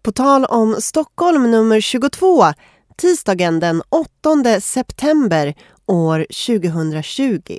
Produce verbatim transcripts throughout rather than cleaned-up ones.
På tal om Stockholm nummer tjugotvå, tisdagen den åttonde september år tjugohundratjugo.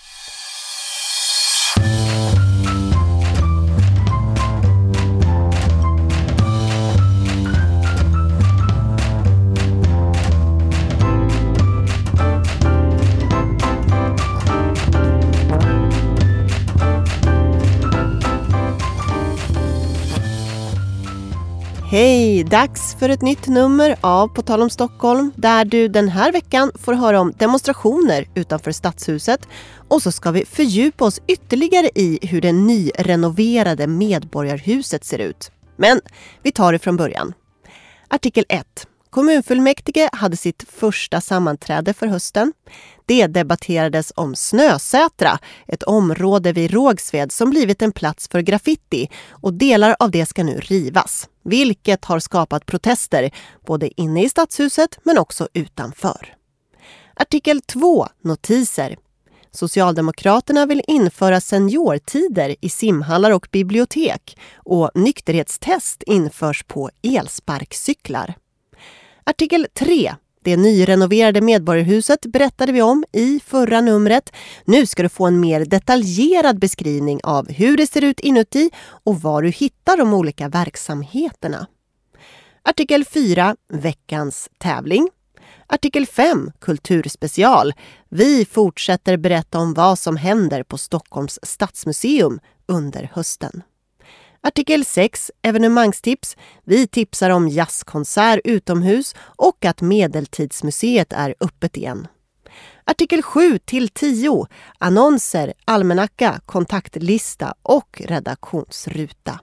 Hej, dags för ett nytt nummer av På tal om Stockholm, där du den här veckan får höra om demonstrationer utanför Stadshuset, och så ska vi fördjupa oss ytterligare i hur det nyrenoverade Medborgarhuset ser ut. Men vi tar det från början. Artikel ett. Kommunfullmäktige hade sitt första sammanträde för hösten. Det debatterades om Snösätra, ett område vid Rågsved som blivit en plats för graffiti, och delar av det ska nu rivas, vilket har skapat protester både inne i Stadshuset men också utanför. Artikel två. Notiser. Socialdemokraterna vill införa seniortider i simhallar och bibliotek, och nykterhetstest införs på elsparkcyklar. Artikel tre. Det nyrenoverade Medborgarhuset berättade vi om i förra numret. Nu ska du få en mer detaljerad beskrivning av hur det ser ut inuti och var du hittar de olika verksamheterna. Artikel fyra. Veckans tävling. Artikel fem. Kulturspecial. Vi fortsätter berätta om vad som händer på Stockholms stadsmuseum under hösten. Artikel sex. Evenemangstips. Vi tipsar om jazzkonsert utomhus och att Medeltidsmuseet är öppet igen. Artikel sju till tio. Annonser, almanacka, kontaktlista och redaktionsruta.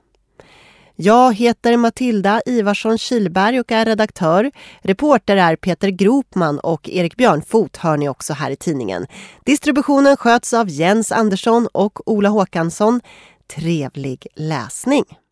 Jag heter Matilda Ivarsson Kilberg och är redaktör. Reporter är Peter Gropman, och Erik Björnfot hör ni också här i tidningen. Distributionen sköts av Jens Andersson och Ola Håkansson. Trevlig läsning!